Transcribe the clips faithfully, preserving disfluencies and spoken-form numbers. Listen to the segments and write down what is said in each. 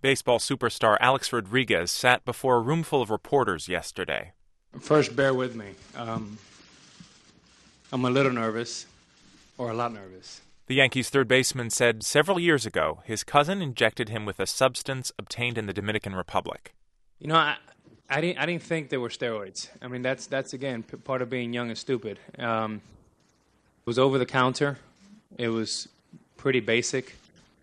Baseball superstar Alex Rodriguez sat before a room full of reporters yesterday. First, bear with me. Um, I'm a little nervous, or a lot nervous. The Yankees' third baseman said several years ago his cousin injected him with a substance obtained in the Dominican Republic. You know, I, I didn't. I didn't think they were steroids. I mean, that's that's again p- part of being young and stupid. Um, it was over the counter. It was pretty basic,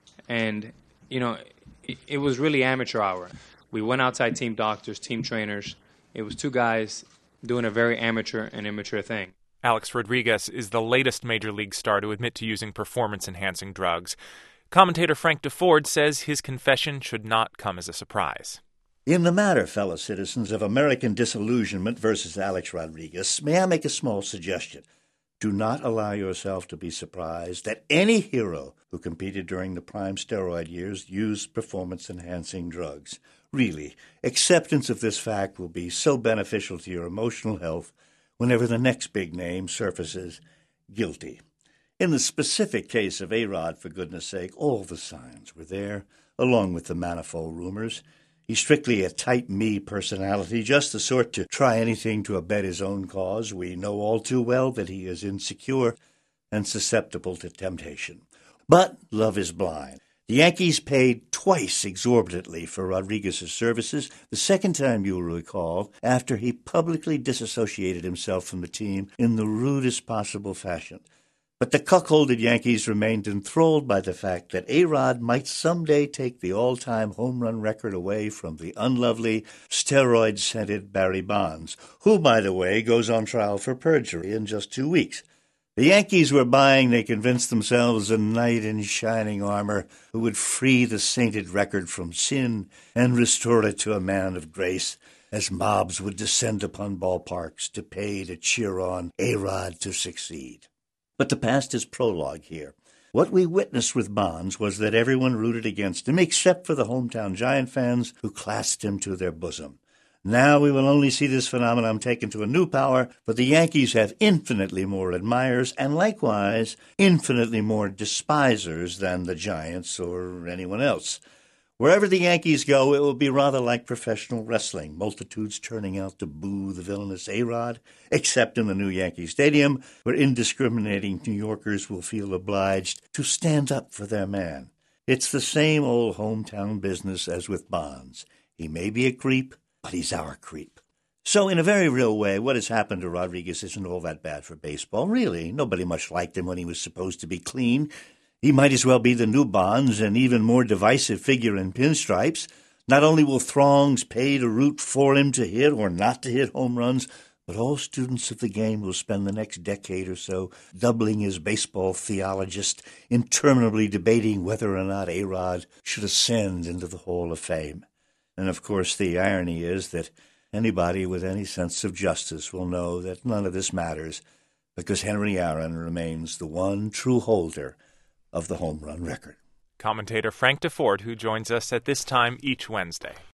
and you know, it, it was really amateur hour. We went outside, team doctors, team trainers. It was two guys doing a very amateur and immature thing. Alex Rodriguez is the latest Major League star to admit to using performance-enhancing drugs. Commentator Frank DeFord says his confession should not come as a surprise. In the matter, fellow citizens, of American disillusionment versus Alex Rodriguez, may I make a small suggestion? Do not allow yourself to be surprised that any hero who competed during the prime steroid years used performance-enhancing drugs. Really, acceptance of this fact will be so beneficial to your emotional health whenever the next big name surfaces guilty. In the specific case of A-Rod, for goodness sake, all the signs were there, along with the manifold rumors. He's strictly a type-me personality, just the sort to try anything to abet his own cause. We know all too well that he is insecure and susceptible to temptation. But love is blind. The Yankees paid twice exorbitantly for Rodriguez's services, the second time, you'll recall, after he publicly disassociated himself from the team in the rudest possible fashion. But the cuckolded Yankees remained enthralled by the fact that A-Rod might someday take the all-time home run record away from the unlovely, steroid-scented Barry Bonds, who, by the way, goes on trial for perjury in just two weeks. The Yankees were buying, they convinced themselves, a knight in shining armor who would free the sainted record from sin and restore it to a man of grace, as mobs would descend upon ballparks to pay to cheer on A-Rod to succeed. But the past is prologue here. What we witnessed with Bonds was that everyone rooted against him, except for the hometown Giant fans who clasped him to their bosom. Now we will only see this phenomenon taken to a new power, but the Yankees have infinitely more admirers and likewise infinitely more despisers than the Giants or anyone else. Wherever the Yankees go, it will be rather like professional wrestling, multitudes turning out to boo the villainous A-Rod, except in the new Yankee Stadium, where indiscriminating New Yorkers will feel obliged to stand up for their man. It's the same old hometown business as with Bonds. He may be a creep, but he's our creep. So in a very real way, what has happened to Rodriguez isn't all that bad for baseball, really. Nobody much liked him when he was supposed to be clean. He might as well be the new Bonds, an even more divisive figure in pinstripes. Not only will throngs pay to root for him to hit or not to hit home runs, but all students of the game will spend the next decade or so doubling as baseball theologists, interminably debating whether or not A-Rod should ascend into the Hall of Fame. And, of course, the irony is that anybody with any sense of justice will know that none of this matters because Henry Aaron remains the one true holder of the home run record. Commentator Frank DeFord, who joins us at this time each Wednesday.